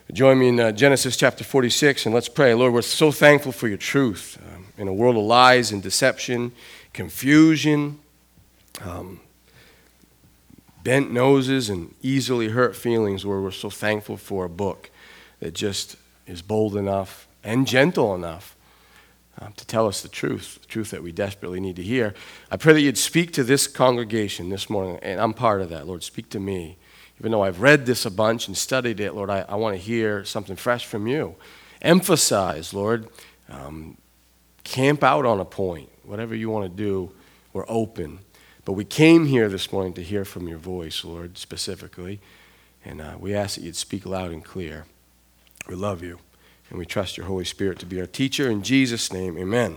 Join me in Genesis chapter 46, and let's pray. Lord, we're so thankful for your truth. In a world of lies and deception, confusion, bent noses, and easily hurt feelings, Lord, we're so thankful for a book that just is bold enough and gentle enough to tell us the truth that we desperately need to hear. I pray that you'd speak to this congregation this morning, and I'm part of that. Lord, speak to me. Even though I've read this a bunch and studied it, Lord, I want to hear something fresh from you. Emphasize, Lord. Camp out on a point. Whatever you want to do, we're open. But we came here this morning to hear from your voice, Lord, specifically. And we ask that you'd speak loud and clear. We love you. And we trust your Holy Spirit to be our teacher. In Jesus' name, amen.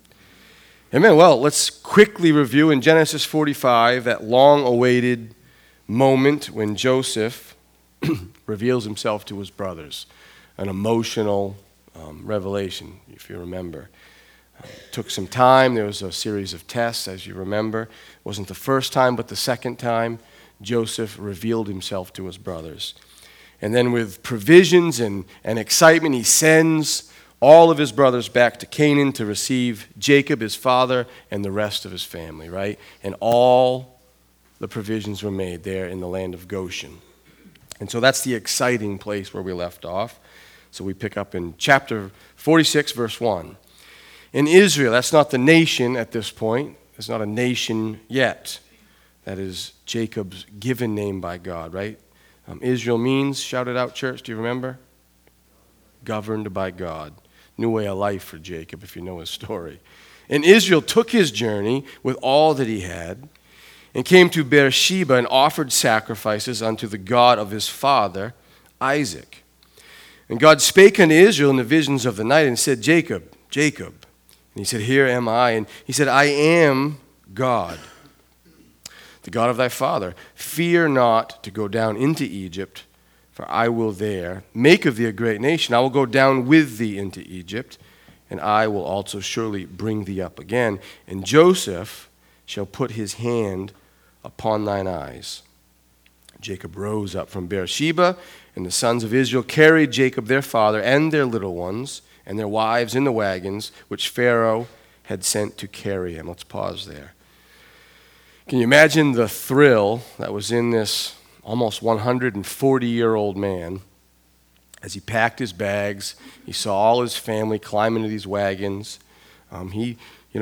Amen. Well, let's quickly review in Genesis 45 that long-awaited moment when Joseph reveals himself to his brothers. An emotional revelation, if you remember. Took some time. There was a series of tests, as you remember. It wasn't the first time, but the second time Joseph revealed himself to his brothers. And then with provisions and excitement, he sends all of his brothers back to Canaan to receive Jacob, his father, and the rest of his family, right? And all the provisions were made there in the land of Goshen. And so that's the exciting place where we left off. So we pick up in chapter 46, verse 1. In Israel, that's not the nation at this point. It's not a nation yet. That is Jacob's given name by God, right? Israel means, shout it out, church, do you remember? Governed by God. New way of life for Jacob, if you know his story. And Israel took his journey with all that he had and came to Beersheba and offered sacrifices unto the God of his father, Isaac. And God spake unto Israel in the visions of the night and said, Jacob, Jacob. And he said, Here am I. And he said, I am God, the God of thy father. Fear not to go down into Egypt, for I will there make of thee a great nation. I will go down with thee into Egypt, and I will also surely bring thee up again. And Joseph shall put his hand upon thine eyes. Jacob rose up from Beersheba, and the sons of Israel carried Jacob their father and their little ones and their wives in the wagons which Pharaoh had sent to carry him. Let's pause there. Can you imagine the thrill that was in this almost 140-year-old man as he packed his bags? He saw all his family climb into these wagons. He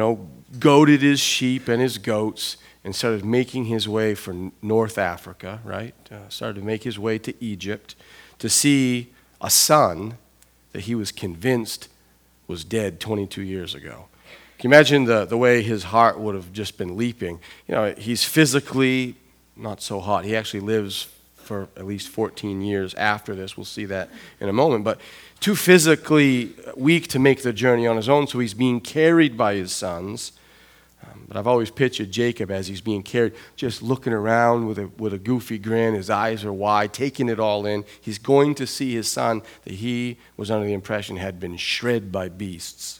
goaded his sheep and his goats and started making his way for North Africa, right? Started to make his way to Egypt to see a son that he was convinced was dead 22 years ago. Can you imagine the way his heart would have just been leaping? He's physically not so hot. He actually lives for at least 14 years after this. We'll see that in a moment. But too physically weak to make the journey on his own, so he's being carried by his sons. But I've always pictured Jacob as he's being carried, just looking around with a goofy grin. His eyes are wide, taking it all in. He's going to see his son that he was under the impression had been shred by beasts.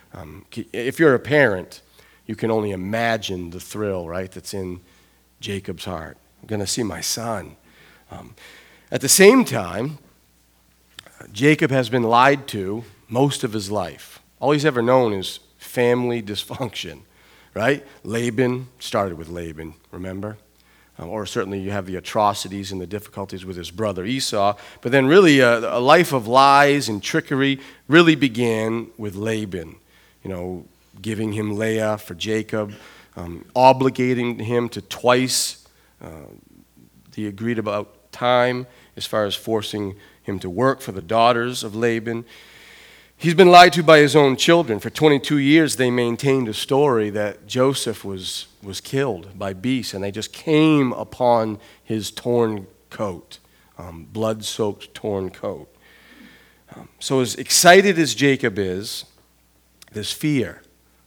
If you're a parent, you can only imagine the thrill, right, that's in Jacob's heart. I'm going to see my son. At the same time, Jacob has been lied to most of his life. All he's ever known is family dysfunction. Right? Laban started with Laban, remember? Or certainly you have the atrocities and the difficulties with his brother Esau. But then really a life of lies and trickery really began with Laban. Giving him Leah for Jacob, obligating him to twice the agreed about time as far as forcing him to work for the daughters of Laban. He's been lied to by his own children. For 22 years, they maintained a story that Joseph was killed by beasts, and they just came upon his torn coat, blood-soaked torn coat. So as excited as Jacob is, there's fear,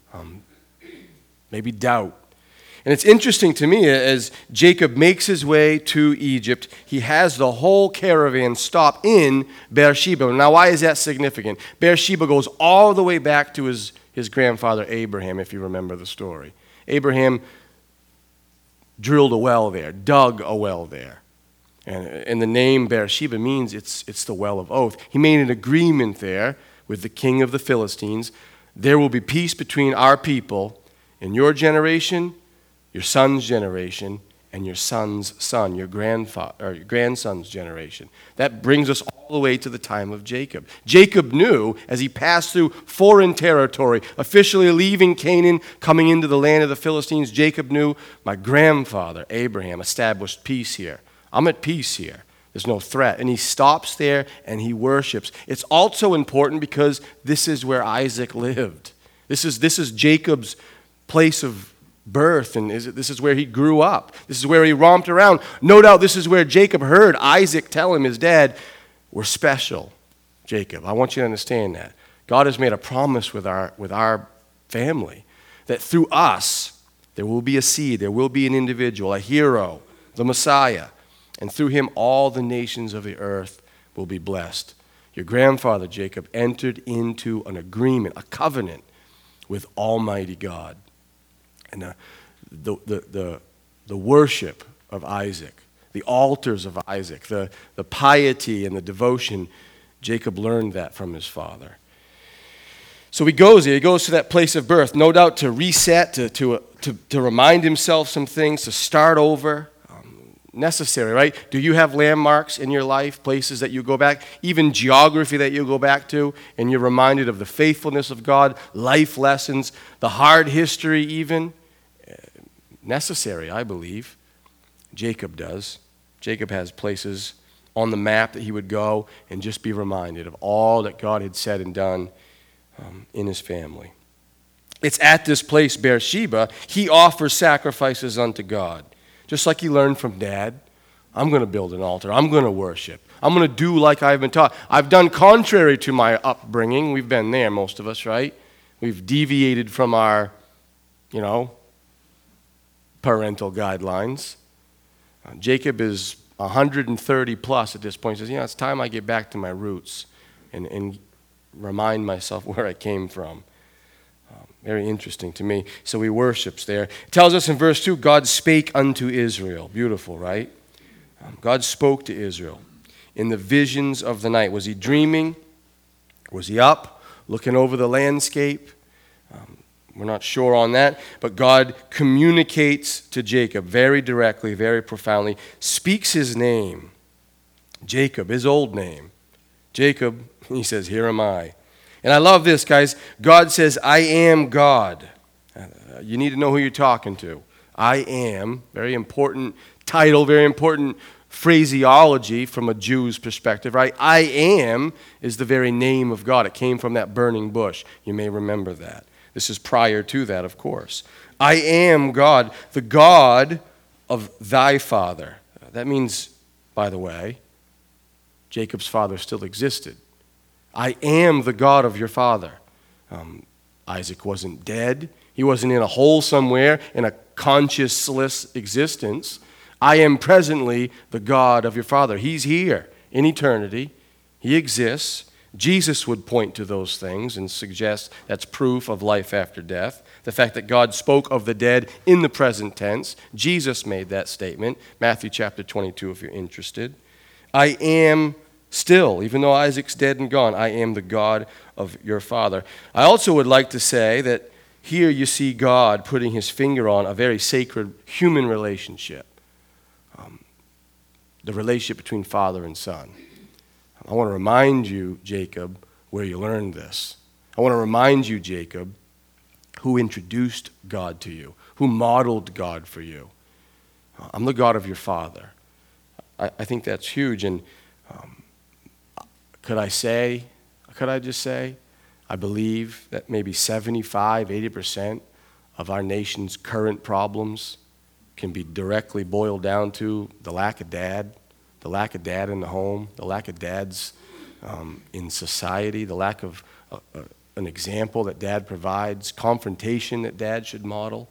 maybe doubt. And it's interesting to me, as Jacob makes his way to Egypt, he has the whole caravan stop in Beersheba. Now, why is that significant? Beersheba goes all the way back to his grandfather Abraham, if you remember the story. Abraham drilled a well there, dug a well there. And the name Beersheba means it's the well of oath. He made an agreement there with the king of the Philistines. There will be peace between our people in your generation, your son's generation, and your son's son, your grandson's generation. That brings us all the way to the time of Jacob. Jacob knew, as he passed through foreign territory, officially leaving Canaan, coming into the land of the Philistines, Jacob knew, my grandfather, Abraham, established peace here. I'm at peace here. There's no threat. And he stops there and he worships. It's also important because this is where Isaac lived. This is Jacob's place of birth, and this is where he grew up. This is where he romped around. No doubt this is where Jacob heard Isaac tell him, his dad, we're special, Jacob. I want you to understand that. God has made a promise with our family that through us there will be a seed, there will be an individual, a hero, the Messiah. And through him, all the nations of the earth will be blessed. Your grandfather, Jacob, entered into an agreement, a covenant with Almighty God. And the worship of Isaac, the altars of Isaac, the piety and the devotion, Jacob learned that from his father. So he goes to that place of birth, no doubt to reset, to remind himself some things, to start over. Necessary, right? Do you have landmarks in your life, places that you go back, even geography that you go back to, and you're reminded of the faithfulness of God, life lessons, the hard history even? Necessary, I believe. Jacob does. Jacob has places on the map that he would go and just be reminded of all that God had said and done in his family. It's at this place, Beersheba, he offers sacrifices unto God. Just like he learned from Dad, I'm going to build an altar. I'm going to worship. I'm going to do like I've been taught. I've done contrary to my upbringing. We've been there, most of us, right? We've deviated from our, parental guidelines. Jacob is 130 plus at this point. He says, it's time I get back to my roots and remind myself where I came from. Very interesting to me. So he worships there. It tells us in verse 2, God spake unto Israel. Beautiful, right? God spoke to Israel in the visions of the night. Was he dreaming? Was he up, looking over the landscape? We're not sure on that. But God communicates to Jacob very directly, very profoundly, speaks his name. Jacob, his old name. Jacob, he says, here am I. And I love this, guys. God says, I am God. You need to know who you're talking to. I am, very important title, very important phraseology from a Jew's perspective, right? I am is the very name of God. It came from that burning bush. You may remember that. This is prior to that, of course. I am God, the God of thy father. That means, by the way, Jacob's father still existed. I am the God of your father. Isaac wasn't dead. He wasn't in a hole somewhere in a consciousless existence. I am presently the God of your father. He's here in eternity. He exists. Jesus would point to those things and suggest that's proof of life after death. The fact that God spoke of the dead in the present tense. Jesus made that statement. Matthew chapter 22, if you're interested. I am still, even though Isaac's dead and gone, I am the God of your father. I also would like to say that here you see God putting his finger on a very sacred human relationship. The relationship between father and son. I want to remind you, Jacob, where you learned this. I want to remind you, Jacob, who introduced God to you, who modeled God for you. I'm the God of your father. I think that's huge. And could I just say, I believe that maybe 75, 80% of our nation's current problems can be directly boiled down to the lack of dad in the home, the lack of dads in society, the lack of an example that dad provides, confrontation that dad should model,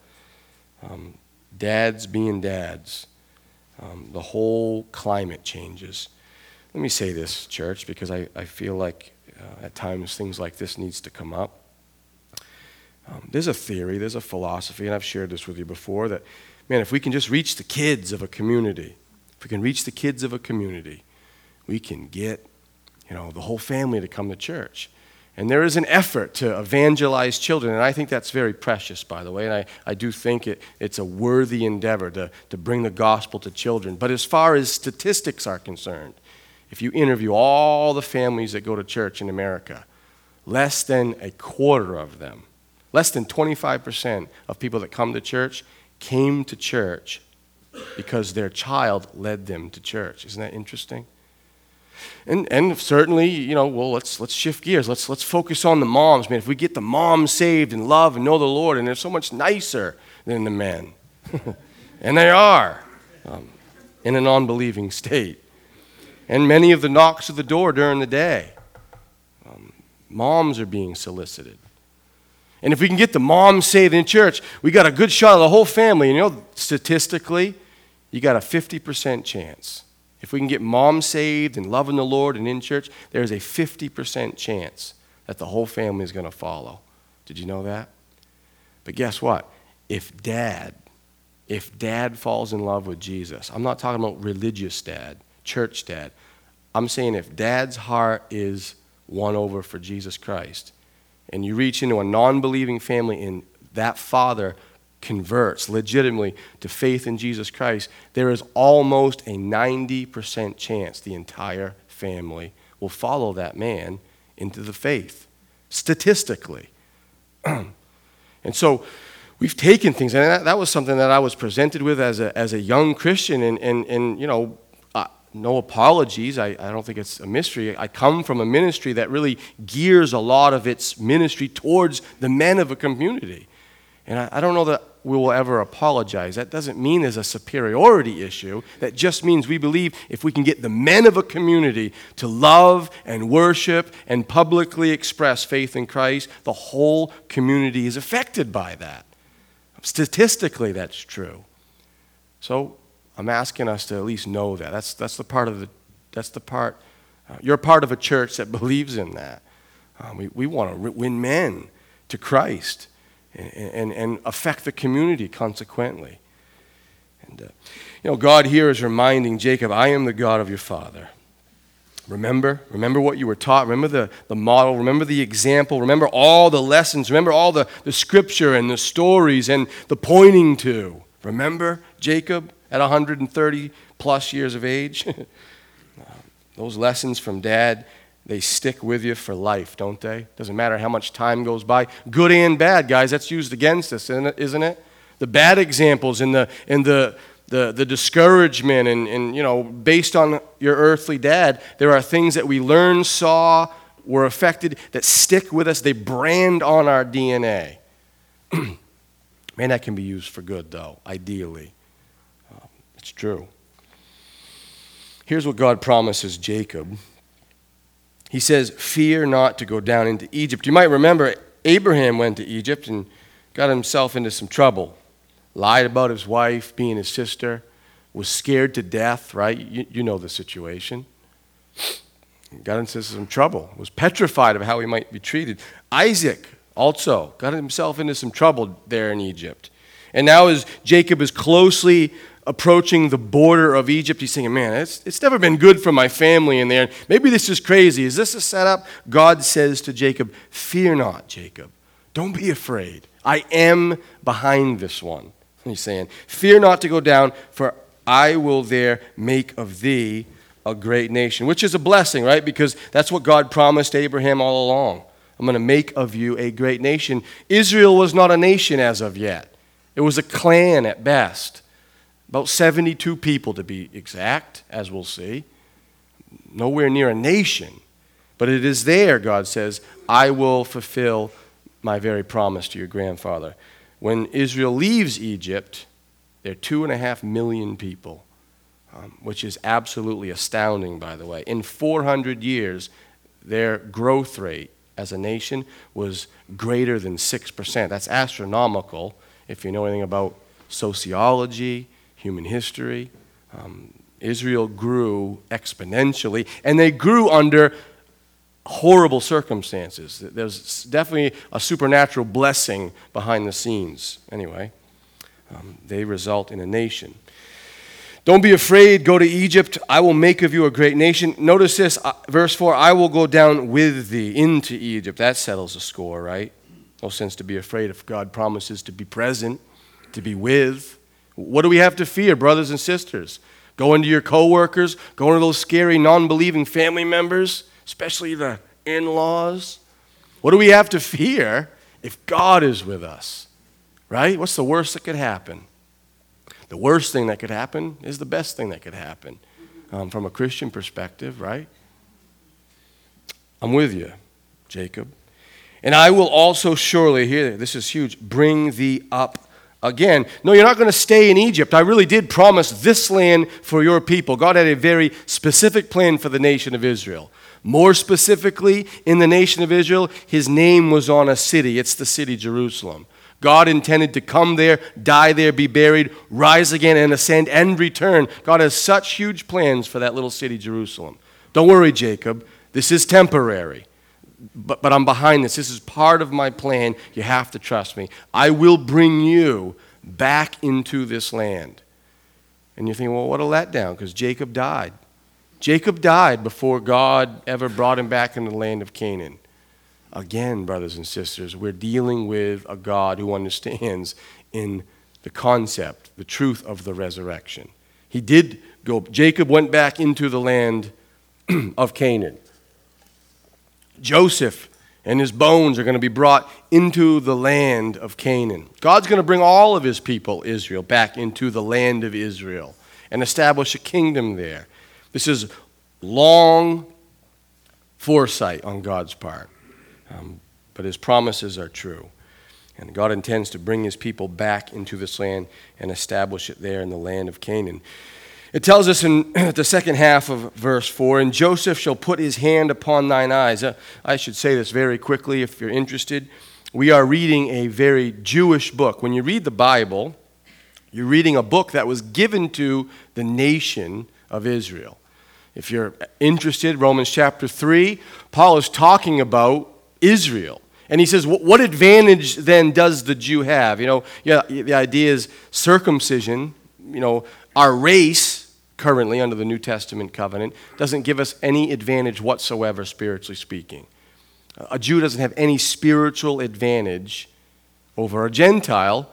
dads being dads. The whole climate changes. Let me say this, church, because I feel like at times things like this needs to come up. There's a theory, there's a philosophy, and I've shared this with you before, that, man, if we can just reach the kids of a community, if we can reach the kids of a community, we can get, the whole family to come to church. And there is an effort to evangelize children, and I think that's very precious, by the way, and I do think it's a worthy endeavor to bring the gospel to children. But as far as statistics are concerned, if you interview all the families that go to church in America, less than a quarter of them, less than 25% of people that come to church came to church because their child led them to church. Isn't that interesting? And certainly, let's shift gears. Let's focus on the moms, man. If we get the moms saved and love and know the Lord, and they're so much nicer than the men. And they are, in a non-believing state. And many of the knocks at the door during the day, moms are being solicited. And if we can get the moms saved in church, we got a good shot of the whole family. And statistically, you got a 50% chance. If we can get moms saved and loving the Lord and in church, there's a 50% chance that the whole family is going to follow. Did you know that? But guess what? If dad falls in love with Jesus, I'm not talking about religious dad, church dad. I'm saying if dad's heart is won over for Jesus Christ, and you reach into a non-believing family and that father converts legitimately to faith in Jesus Christ, there is almost a 90% chance the entire family will follow that man into the faith, statistically. And so we've taken things, and that was something that I was presented with as a young Christian, and no apologies. I don't think it's a mystery. I come from a ministry that really gears a lot of its ministry towards the men of a community. And I don't know that we will ever apologize. That doesn't mean there's a superiority issue. That just means we believe if we can get the men of a community to love and worship and publicly express faith in Christ, the whole community is affected by that. Statistically, that's true. So I'm asking us to at least know that. That's the part. You're part of a church that believes in that. We want to win men to Christ and affect the community consequently. And God here is reminding Jacob, I am the God of your father. Remember what you were taught. Remember the model. Remember the example. Remember all the lessons. Remember all the scripture and the stories and the pointing to. Remember Jacob at 130 plus years of age? Those lessons from Dad, they stick with you for life, don't they? Doesn't matter how much time goes by. Good and bad, guys, that's used against us, isn't it? The bad examples and the discouragement and based on your earthly dad, there are things that we learned, saw, were affected that stick with us. They brand on our DNA. Man, that can be used for good, though, ideally. It's true. Here's what God promises Jacob. He says, fear not to go down into Egypt. You might remember Abraham went to Egypt and got himself into some trouble. Lied about his wife being his sister. Was scared to death, right? You know the situation. Got into some trouble. Was petrified of how he might be treated. Isaac also got himself into some trouble there in Egypt. And now as Jacob is closely approaching the border of Egypt, he's thinking, man, it's never been good for my family in there. Maybe this is crazy. Is this a setup? God says to Jacob, fear not, Jacob. Don't be afraid. I am behind this one. He's saying, fear not to go down, for I will there make of thee a great nation, which is a blessing, right? Because that's what God promised Abraham all along. I'm going to make of you a great nation. Israel was not a nation as of yet. It was a clan at best. About 72 people to be exact, as we'll see. Nowhere near a nation. But it is there, God says, I will fulfill my very promise to your grandfather. When Israel leaves Egypt, there are 2.5 million people, which is absolutely astounding, by the way. In 400 years, their growth rate as a nation was greater than 6%. That's astronomical if you know anything about sociology, human history. Israel grew exponentially, and they grew under horrible circumstances. There's definitely a supernatural blessing behind the scenes. Anyway, they result in a nation. Don't be afraid, go to Egypt. I will make of you a great nation. Notice this, verse 4, I will go down with thee into Egypt. That settles the score, right? No sense to be afraid if God promises to be present, to be with. What do we have to fear, brothers and sisters? Going to your coworkers, going to those scary non-believing family members, especially the in-laws. What do we have to fear if God is with us, right? What's the worst that could happen? The worst thing that could happen is the best thing that could happen from a Christian perspective, right? I'm with you, Jacob. And I will also surely, here, this is huge, bring thee up again. No, you're not going to stay in Egypt. I really did promise this land for your people. God had a very specific plan for the nation of Israel. More specifically, in the nation of Israel, his name was on a city. It's the city Jerusalem. God intended to come there, die there, be buried, rise again, and ascend and return. God has such huge plans for that little city, Jerusalem. Don't worry, Jacob. This is temporary. But I'm behind this. This is part of my plan. You have to trust me. I will bring you back into this land. And you think, well, what a letdown, because Jacob died. Jacob died before God ever brought him back into the land of Canaan. Again, brothers and sisters, we're dealing with a God who understands in the concept, the truth of the resurrection. He did go, Jacob went back into the land of Canaan. Joseph and his bones are going to be brought into the land of Canaan. God's going to bring all of his people, Israel, back into the land of Israel and establish a kingdom there. This is long foresight on God's part. But his promises are true. And God intends to bring his people back into this land and establish it there in the land of Canaan. It tells us in the second half of verse 4, and Joseph shall put his hand upon thine eyes. I should say this very quickly if you're interested. We are reading a very Jewish book. When you read the Bible, you're reading a book that was given to the nation of Israel. If you're interested, Romans chapter 3, Paul is talking about Israel. And he says, what advantage then does the Jew have? The idea is circumcision, our race currently under the New Testament covenant doesn't give us any advantage whatsoever, spiritually speaking. A Jew doesn't have any spiritual advantage over a Gentile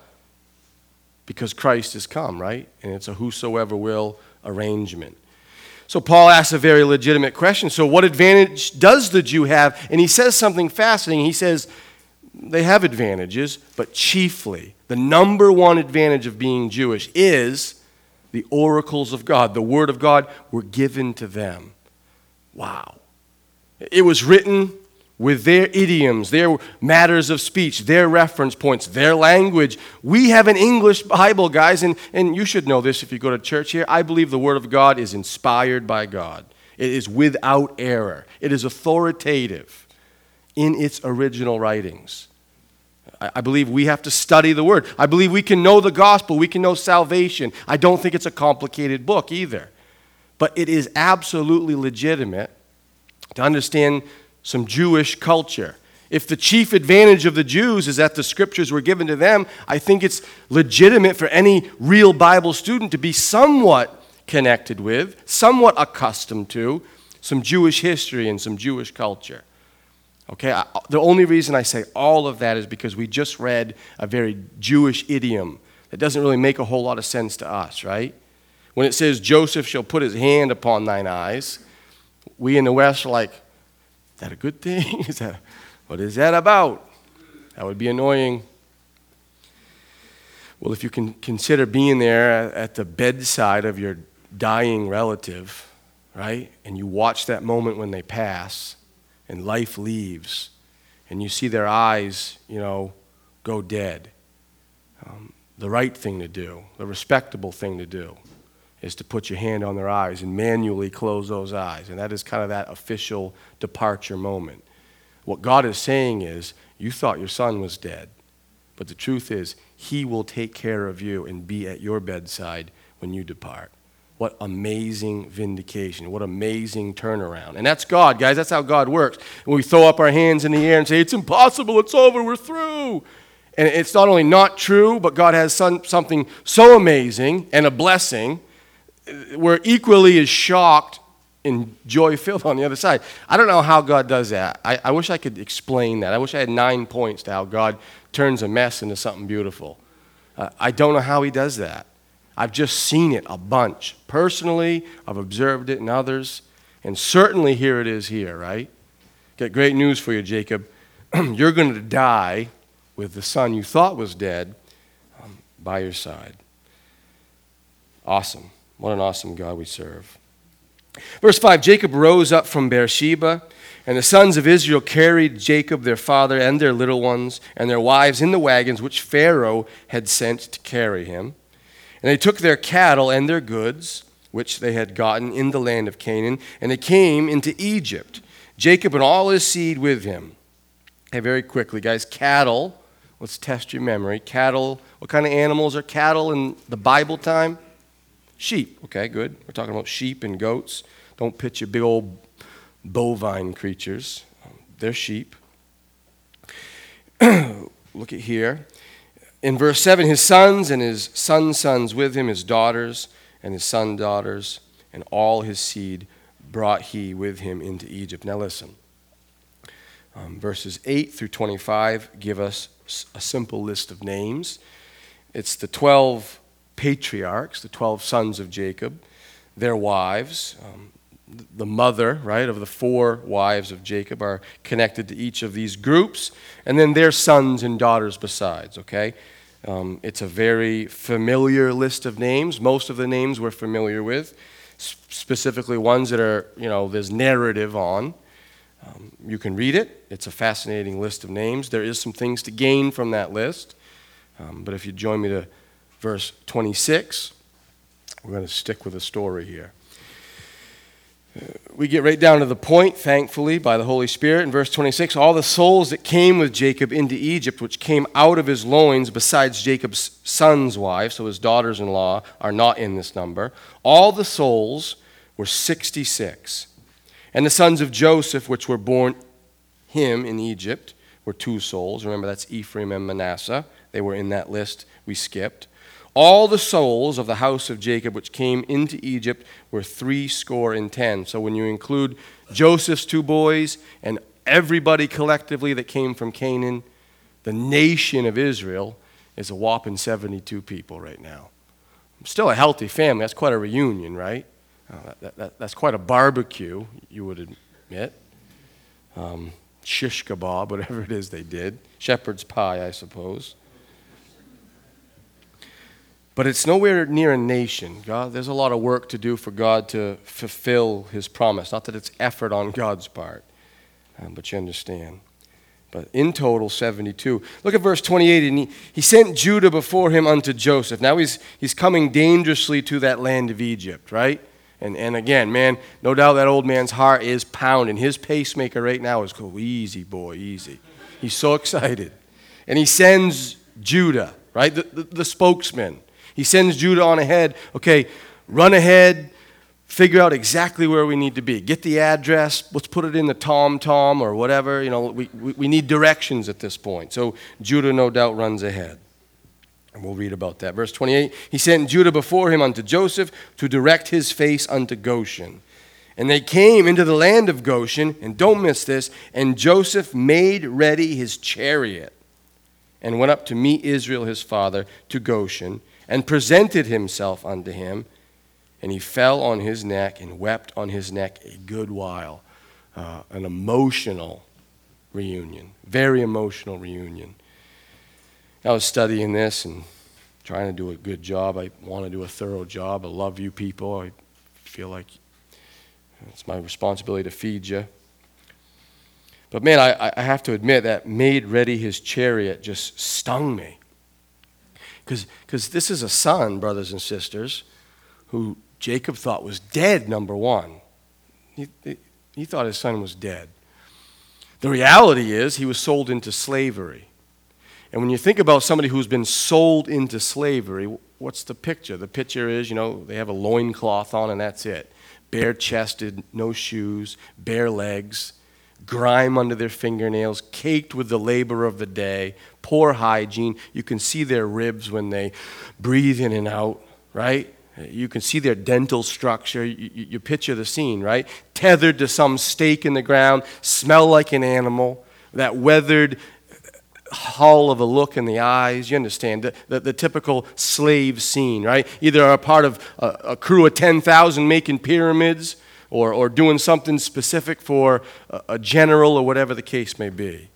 because Christ has come, right? And it's a whosoever will arrangement. So Paul asks a very legitimate question. So what advantage does the Jew have? And he says something fascinating. He says they have advantages, but chiefly the number one advantage of being Jewish is the oracles of God. The word of God were given to them. Wow. It was written with their idioms, their matters of speech, their reference points, their language. We have an English Bible, guys, and you should know this if you go to church here. I believe the Word of God is inspired by God. It is without error. It is authoritative in its original writings. I believe we have to study the Word. I believe we can know the gospel. We can know salvation. I don't think it's a complicated book either. But it is absolutely legitimate to understand some Jewish culture. If the chief advantage of the Jews is that the scriptures were given to them, I think it's legitimate for any real Bible student to be somewhat connected with, somewhat accustomed to some Jewish history and some Jewish culture. Okay, the only reason I say all of that is because we just read a very Jewish idiom that doesn't really make a whole lot of sense to us, right? When it says, Joseph shall put his hand upon thine eyes, we in the West are like, is that a good thing? What is that about? That would be annoying. Well, if you can consider being there at the bedside of your dying relative, right? And you watch that moment when they pass and life leaves and you see their eyes, go dead. The right thing to do, the respectable thing to do is to put your hand on their eyes and manually close those eyes. And that is kind of that official departure moment. What God is saying is, you thought your son was dead, but the truth is, he will take care of you and be at your bedside when you depart. What amazing vindication. What amazing turnaround. And that's God, guys. That's how God works. When we throw up our hands in the air and say, it's impossible, it's over, we're through. And it's not only not true, but God has something so amazing and a blessing. we're equally as shocked and joy-filled on the other side. I don't know how God does that. I wish I could explain that. I wish I had 9 points to how God turns a mess into something beautiful. I don't know how he does that. I've just seen it a bunch. Personally, I've observed it in others, and certainly here it is here, right? Got great news for you, Jacob. You're going to die with the son you thought was dead by your side. Awesome. What an awesome God we serve. Verse 5, Jacob rose up from Beersheba, and the sons of Israel carried Jacob, their father, and their little ones, and their wives in the wagons which Pharaoh had sent to carry him. And they took their cattle and their goods, which they had gotten in the land of Canaan, and they came into Egypt, Jacob and all his seed with him. Okay, very quickly, guys, cattle, let's test your memory. Cattle, what kind of animals are cattle in the Bible time? Sheep. Okay, good. We're talking about sheep and goats. Don't picture big old bovine creatures. They're sheep. Look at here. In verse 7, his sons and his sons' with him, his daughters and his daughters, and all his seed brought he with him into Egypt. Now listen. Verses 8 through 25 give us a simple list of names. It's the 12 patriarchs, the 12 sons of Jacob, their wives. The mother, right, of the 4 wives of Jacob are connected to each of these groups, and then their sons and daughters besides, okay? It's a very familiar list of names. Most of the names we're familiar with, specifically ones that are, there's narrative on. You can read it. It's a fascinating list of names. There is some things to gain from that list, but if you join me to verse 26, we're going to stick with the story here. We get right down to the point, thankfully, by the Holy Spirit. In verse 26, all the souls that came with Jacob into Egypt, which came out of his loins, besides Jacob's sons' wives, so his daughters-in-law are not in this number, all the souls were 66. And the sons of Joseph, which were born him in Egypt, were 2 souls. Remember, that's Ephraim and Manasseh. They were in that list we skipped. All the souls of the house of Jacob which came into Egypt were 70. So when you include Joseph's 2 boys and everybody collectively that came from Canaan, the nation of Israel is a whopping 72 people right now. Still a healthy family. That's quite a reunion, right? That's quite a barbecue, you would admit. Shish kebab, whatever it is they did. Shepherd's pie, I suppose. But it's nowhere near a nation. There's a lot of work to do for God to fulfill his promise. Not that it's effort on God's part, but you understand. But in total, 72. Look at verse 28. And he sent Judah before him unto Joseph. Now he's coming dangerously to that land of Egypt, right? And again, man, no doubt that old man's heart is pounding. His pacemaker right now is, go easy, boy, easy. He's so excited. And he sends Judah, right, the spokesman. He sends Judah on ahead. Okay, run ahead, figure out exactly where we need to be. Get the address. Let's put it in the TomTom or whatever. We need directions at this point. So Judah, no doubt, runs ahead. And we'll read about that. Verse 28, he sent Judah before him unto Joseph to direct his face unto Goshen. And they came into the land of Goshen, and don't miss this, and Joseph made ready his chariot and went up to meet Israel his father to Goshen, and presented himself unto him, and he fell on his neck and wept on his neck a good while. An emotional reunion, very emotional reunion. I was studying this and trying to do a good job. I want to do a thorough job. I love you people. I feel like it's my responsibility to feed you. But man, I have to admit that made ready his chariot just stung me. Because this is a son, brothers and sisters, who Jacob thought was dead, number one. He thought his son was dead. The reality is he was sold into slavery. And when you think about somebody who's been sold into slavery, what's the picture? The picture is, they have a loincloth on and that's it. Bare-chested, no shoes, bare legs, grime under their fingernails, caked with the labor of the day, poor hygiene. You can see their ribs when they breathe in and out, right? You can see their dental structure. You picture the scene, right? Tethered to some stake in the ground, smell like an animal, that weathered hull of a look in the eyes. You understand, the typical slave scene, right? Either a part of a crew of 10,000 making pyramids or doing something specific for a general or whatever the case may be.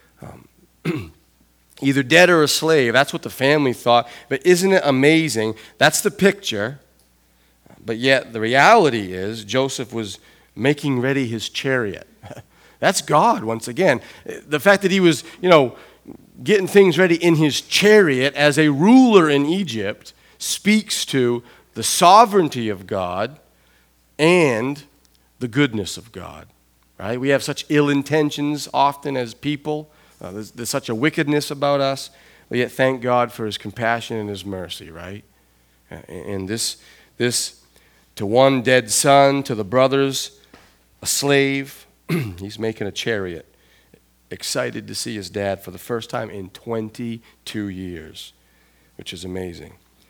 Either dead or a slave. That's what the family thought. But isn't it amazing? That's the picture. But yet the reality is Joseph was making ready his chariot. That's God once again. The fact that he was, getting things ready in his chariot as a ruler in Egypt speaks to the sovereignty of God and the goodness of God. Right? We have such ill intentions often as people. There's such a wickedness about us, but yet thank God for his compassion and his mercy, right? And this to one dead son, to the brothers, a slave, he's making a chariot, excited to see his dad for the first time in 22 years, which is amazing.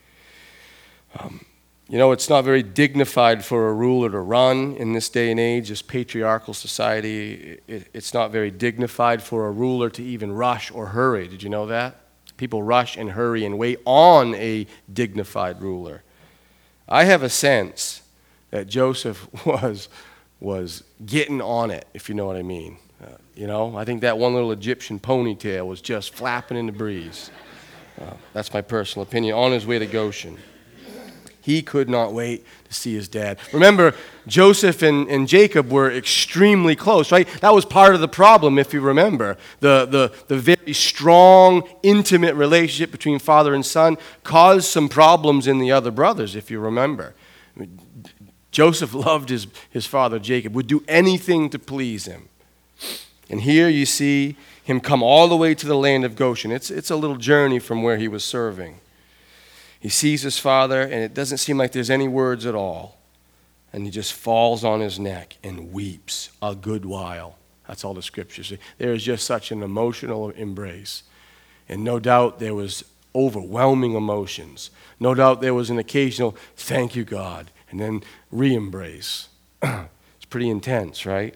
It's not very dignified for a ruler to run in this day and age, this patriarchal society. It's not very dignified for a ruler to even rush or hurry. Did you know that? People rush and hurry and wait on a dignified ruler. I have a sense that Joseph was getting on it, if you know what I mean. I think that one little Egyptian ponytail was just flapping in the breeze. That's my personal opinion. On his way to Goshen. He could not wait to see his dad. Remember, Joseph and Jacob were extremely close, right? That was part of the problem, if you remember. The very strong, intimate relationship between father and son caused some problems in the other brothers, if you remember. Joseph loved his father Jacob, would do anything to please him. And here you see him come all the way to the land of Goshen. It's a little journey from where he was serving. He sees his father, and it doesn't seem like there's any words at all. And he just falls on his neck and weeps a good while. That's all the scriptures say. There is just such an emotional embrace. And no doubt there was overwhelming emotions. No doubt there was an occasional, thank you, God, and then re-embrace. It's pretty intense, right?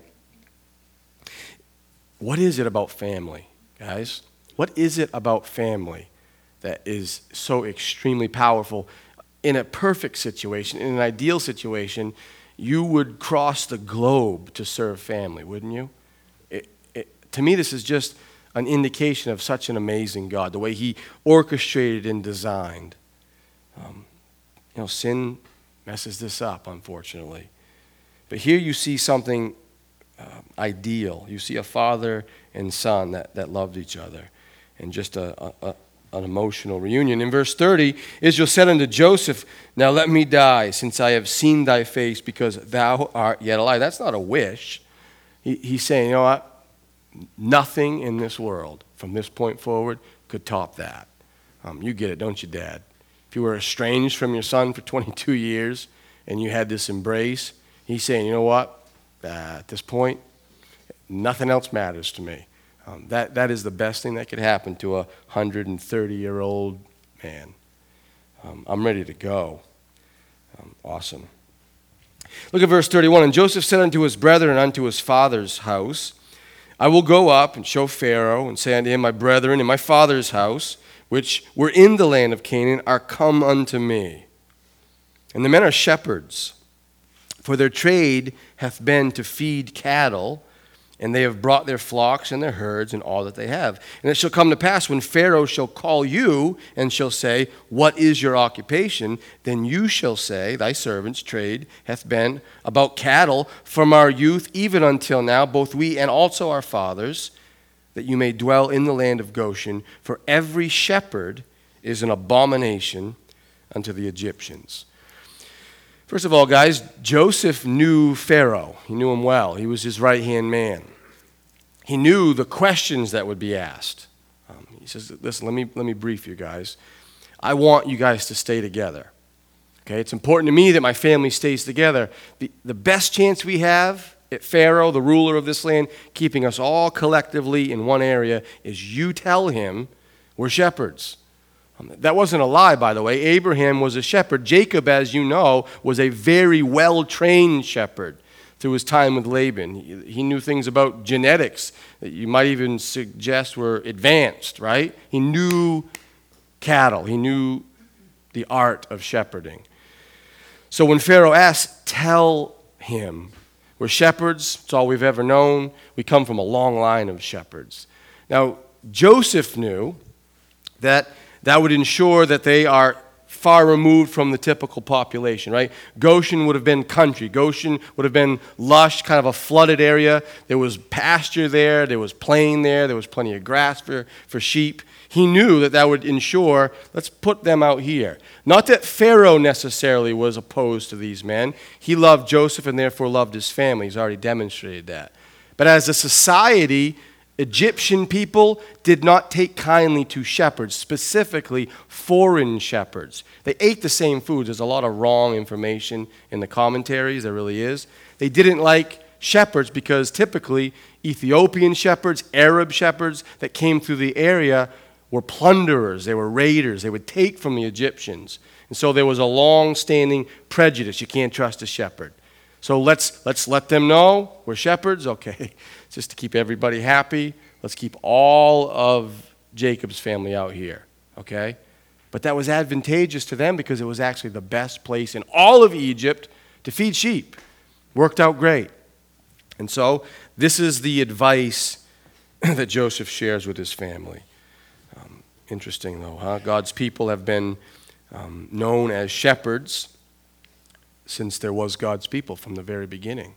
What is it about family, guys? What is it about family that is so extremely powerful? In a perfect situation, in an ideal situation, you would cross the globe to serve family, wouldn't you? To me, this is just an indication of such an amazing God, the way he orchestrated and designed. Sin messes this up, unfortunately. But here you see something ideal. You see a father and son that loved each other, and just an emotional reunion. In verse 30, Israel said unto Joseph, now let me die, since I have seen thy face, because thou art yet alive. That's not a wish. He's saying, you know what? Nothing in this world from this point forward could top that. You get it, don't you, Dad? If you were estranged from your son for 22 years and you had this embrace, he's saying, you know what? At this point, nothing else matters to me. That is the best thing that could happen to a 130-year-old man. I'm ready to go. Awesome. Look at verse 31. And Joseph said unto his brethren and unto his father's house, I will go up and show Pharaoh, and say unto him, my brethren in my father's house, which were in the land of Canaan, are come unto me. And the men are shepherds, for their trade hath been to feed cattle, and they have brought their flocks and their herds and all that they have. And it shall come to pass, when Pharaoh shall call you and shall say, what is your occupation? Then you shall say, thy servant's trade hath been about cattle from our youth even until now, both we and also our fathers, that you may dwell in the land of Goshen. For every shepherd is an abomination unto the Egyptians. First of all, guys, Joseph knew Pharaoh. He knew him well. He was his right-hand man. He knew the questions that would be asked. He says, listen, let me brief you guys. I want you guys to stay together. Okay, it's important to me that my family stays together. The best chance we have at Pharaoh, the ruler of this land, keeping us all collectively in one area, is you tell him we're shepherds. That wasn't a lie, by the way. Abraham was a shepherd. Jacob, as you know, was a very well-trained shepherd through his time with Laban. He knew things about genetics that you might even suggest were advanced, right? He knew cattle. He knew the art of shepherding. So when Pharaoh asked, tell him. We're shepherds. It's all we've ever known. We come from a long line of shepherds. Now, Joseph knew that would ensure that they are far removed from the typical population, right? Goshen would have been country. Goshen would have been lush, kind of a flooded area. There was pasture there. There was plain there. There was plenty of grass for sheep. He knew that would ensure, let's put them out here. Not that Pharaoh necessarily was opposed to these men. He loved Joseph and therefore loved his family. He's already demonstrated that. But as a society, Egyptian people did not take kindly to shepherds, specifically foreign shepherds. They ate the same foods. There's a lot of wrong information in the commentaries, there really is. They didn't like shepherds because typically Ethiopian shepherds, Arab shepherds that came through the area were plunderers. They were raiders. They would take from the Egyptians. And so there was a long-standing prejudice. You can't trust a shepherd. So let's let them know we're shepherds. Okay, just to keep everybody happy, let's keep all of Jacob's family out here. Okay? But that was advantageous to them because it was actually the best place in all of Egypt to feed sheep. Worked out great. And so this is the advice that Joseph shares with his family. Interesting, though, huh? God's people have been known as shepherds since there was God's people from the very beginning.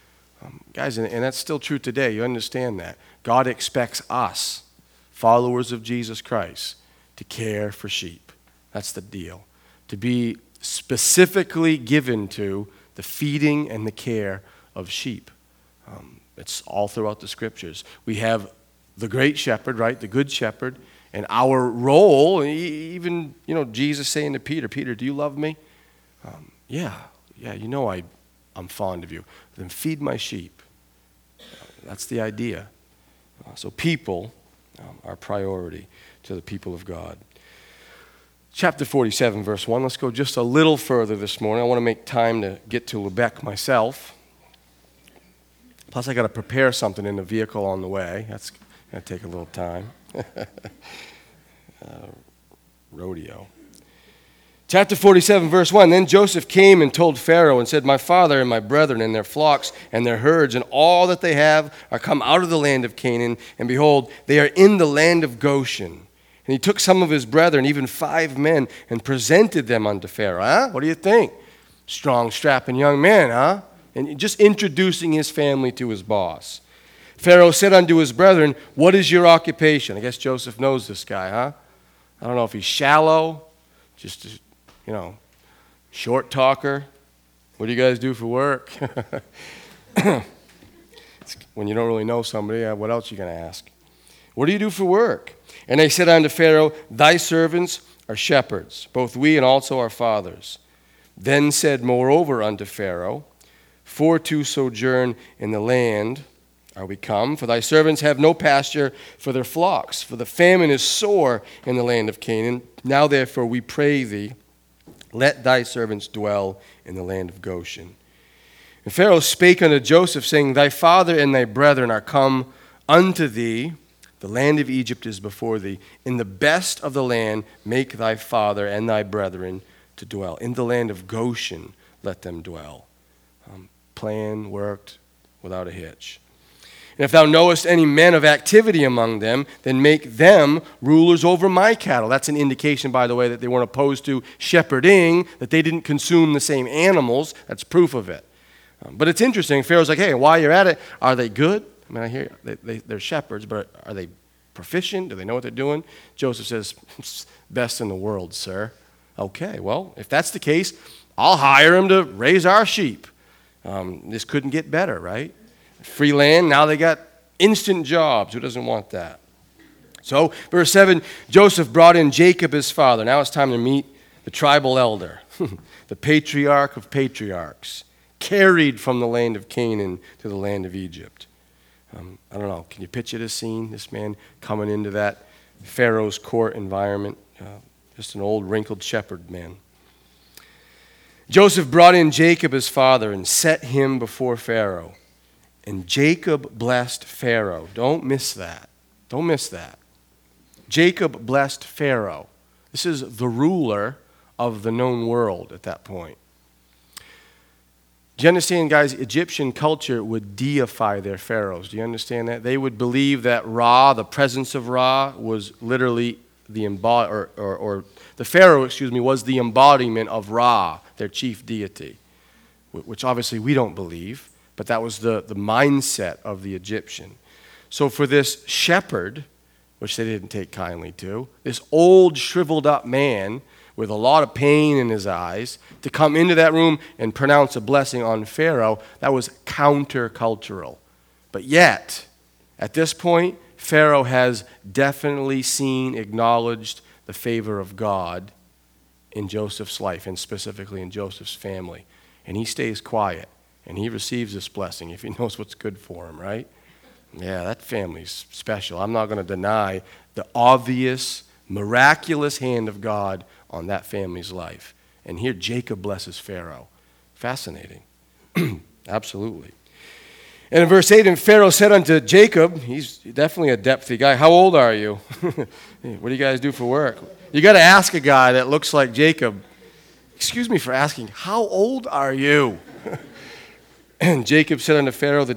Guys, and that's still true today. You understand that. God expects us, followers of Jesus Christ, to care for sheep. That's the deal. To be specifically given to the feeding and the care of sheep. It's all throughout the Scriptures. We have the great shepherd, right? The good shepherd. And our role, even, Jesus saying to Peter, Peter, do you love me? Yeah, you know I'm fond of you. Then feed my sheep. That's the idea. So people are priority to the people of God. Chapter 47, verse 1. Let's go just a little further this morning. I want to make time to get to Lubec myself. Plus, I got to prepare something in the vehicle on the way. That's going to take a little time. Rodeo. Chapter 47, verse 1. Then Joseph came and told Pharaoh and said, my father and my brethren and their flocks and their herds and all that they have are come out of the land of Canaan, and behold, they are in the land of Goshen. And he took some of his brethren, even 5 men, and presented them unto Pharaoh. Huh? What do you think? Strong, strapping young man, huh? And just introducing his family to his boss. Pharaoh said unto his brethren, what is your occupation? I guess Joseph knows this guy, huh? I don't know if he's shallow, just, short talker. What do you guys do for work? When you don't really know somebody, what else are you going to ask? What do you do for work? And they said unto Pharaoh, thy servants are shepherds, both we and also our fathers. Then said moreover unto Pharaoh, for to sojourn in the land are we come, for thy servants have no pasture for their flocks, for the famine is sore in the land of Canaan. Now therefore we pray thee, let thy servants dwell in the land of Goshen. And Pharaoh spake unto Joseph, saying, thy father and thy brethren are come unto thee, the land of Egypt is before thee. In the best of the land make thy father and thy brethren to dwell. In the land of Goshen let them dwell. Plan worked without a hitch. And if thou knowest any men of activity among them, then make them rulers over my cattle. That's an indication, by the way, that they weren't opposed to shepherding, that they didn't consume the same animals. That's proof of it. But it's interesting. Pharaoh's like, hey, while you're at it, are they good? I mean, I hear they're shepherds, but are they proficient? Do they know what they're doing? Joseph says, best in the world, sir. Okay, well, if that's the case, I'll hire them to raise our sheep. This couldn't get better, right? Free land, now they got instant jobs. Who doesn't want that? So, verse 7, Joseph brought in Jacob his father. Now it's time to meet the tribal elder, the patriarch of patriarchs, carried from the land of Canaan to the land of Egypt. I don't know, can you picture this scene? This man coming into that Pharaoh's court environment. just an old wrinkled shepherd man. Joseph brought in Jacob his father and set him before Pharaoh. And Jacob blessed Pharaoh. Don't miss that. Don't miss that. Jacob blessed Pharaoh. This is the ruler of the known world at that point. Do you understand, guys? Egyptian culture would deify their pharaohs. Do you understand that? They would believe that Ra, the presence of Ra, was literally the the pharaoh, was the embodiment of Ra, their chief deity, which obviously we don't believe, but that was the mindset of the Egyptian. So for this shepherd, which they didn't take kindly to, this old shriveled up man with a lot of pain in his eyes, to come into that room and pronounce a blessing on Pharaoh, that was countercultural. But yet, at this point, Pharaoh has definitely seen, acknowledged the favor of God in Joseph's life, and specifically in Joseph's family. And he stays quiet, and he receives this blessing if he knows what's good for him, right? Yeah, that family's special. I'm not going to deny the obvious, miraculous hand of God on that family's life. And here Jacob blesses Pharaoh. Fascinating. Absolutely. And in verse 8, and Pharaoh said unto Jacob, he's definitely a depthy guy, how old are you? What do you guys do for work? You got to ask a guy that looks like Jacob, excuse me for asking, how old are you? And Jacob said unto Pharaoh,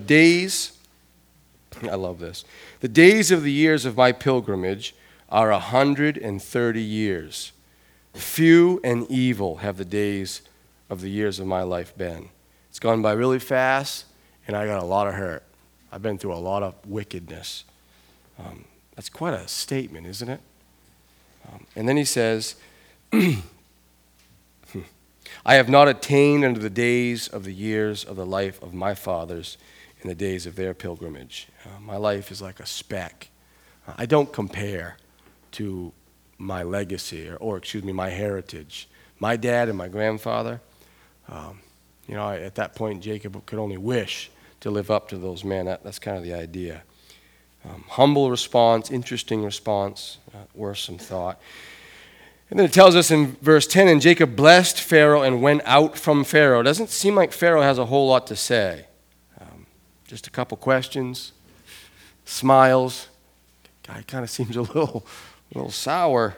I love this, the days of the years of my pilgrimage are 130 years. Few and evil have the days of the years of my life been. It's gone by really fast, and I got a lot of hurt. I've been through a lot of wickedness. That's quite a statement, isn't it? And then he says, I have not attained unto the days of the years of the life of my fathers in the days of their pilgrimage. My life is like a speck. I don't compare to my legacy, my heritage. My dad and my grandfather, at that point, Jacob could only wish to live up to those men. That's kind of the idea. Humble response, interesting response, worth some thought. And then it tells us in verse 10, and Jacob blessed Pharaoh and went out from Pharaoh. It doesn't seem like Pharaoh has a whole lot to say. Just a couple questions, smiles. Guy kind of seems a little sour.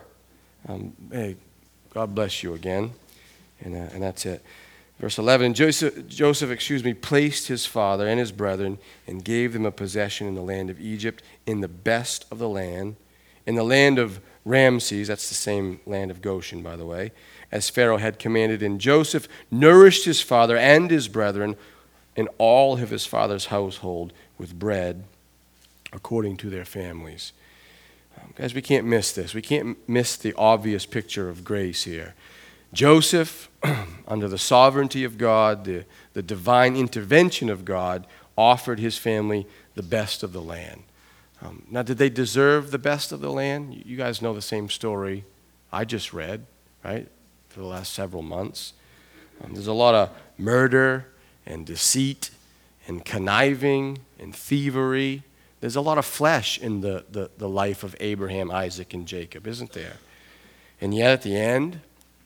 Hey, God bless you again. And that's it. Verse 11, Joseph, placed his father and his brethren and gave them a possession in the land of Egypt, in the best of the land, in the land of Ramses, that's the same land of Goshen, by the way, as Pharaoh had commanded. And Joseph nourished his father and his brethren and all of his father's household with bread according to their families. Guys, we can't miss this. We can't miss the obvious picture of grace here. Joseph, under the sovereignty of God, the divine intervention of God, offered his family the best of the land. Now, did they deserve the best of the land? You guys know the same story I just read, right, for the last several months. There's a lot of murder and deceit and conniving and thievery. There's a lot of flesh in the life of Abraham, Isaac, and Jacob, isn't there? And yet at the end,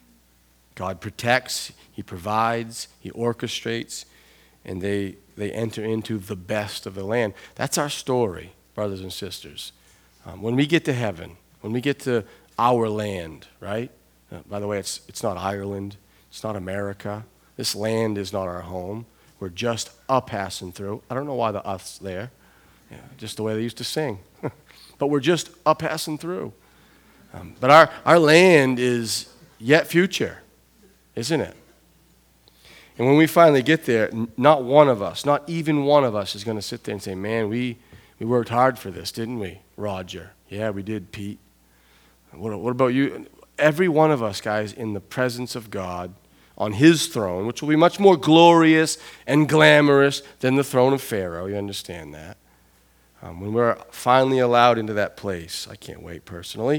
God protects, he provides, he orchestrates, and they enter into the best of the land. That's our story, brothers and sisters. When we get to heaven, when we get to our land, right? By the way, it's not Ireland, it's not America. This land is not our home. We're just passing through. I don't know why the us there. Yeah, just the way they used to sing. But we're just passing through. But our land is yet future, isn't it? And when we finally get there, not one of us, not even one of us is going to sit there and say, man, we worked hard for this, didn't we, Roger? Yeah, we did, Pete. What about you? Every one of us, guys, in the presence of God, on his throne, which will be much more glorious and glamorous than the throne of Pharaoh. You understand that? When we're finally allowed into that place, I can't wait personally.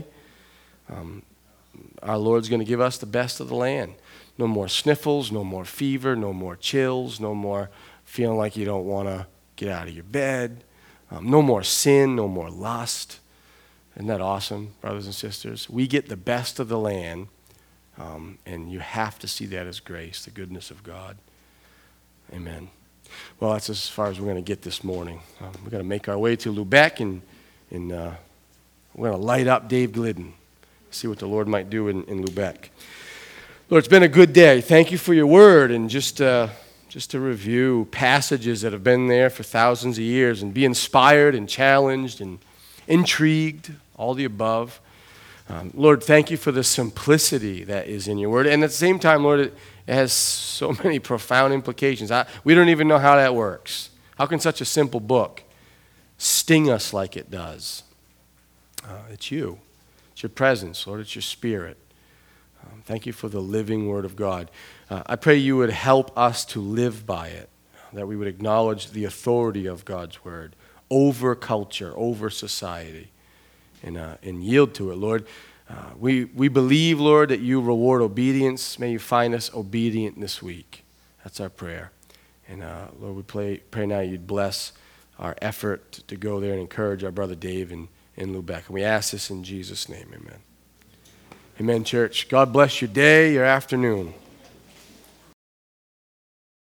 Our Lord's going to give us the best of the land. No more sniffles, no more fever, no more chills, no more feeling like you don't want to get out of your bed. No more sin, no more lust. Isn't that awesome, brothers and sisters? We get the best of the land, and you have to see that as grace, the goodness of God. Amen. Well, that's as far as we're going to get this morning. We're going to make our way to Lubec, and we're going to light up Dave Glidden, see what the Lord might do in Lubec. Lord, it's been a good day. Thank you for your word, and just to review passages that have been there for thousands of years and be inspired and challenged and intrigued, all the above. Lord, thank you for the simplicity that is in your word. And at the same time, Lord, it has so many profound implications. We don't even know how that works. How can such a simple book sting us like it does? It's you. It's your presence, Lord. It's your spirit. Thank you for the living word of God. I pray you would help us to live by it, that we would acknowledge the authority of God's word over culture, over society, and yield to it, Lord. We believe, Lord, that you reward obedience. May you find us obedient this week. That's our prayer. And Lord, we pray now you'd bless our effort to go there and encourage our brother Dave in Lubec. And we ask this in Jesus' name, amen. Amen, church. God bless your day, your afternoon.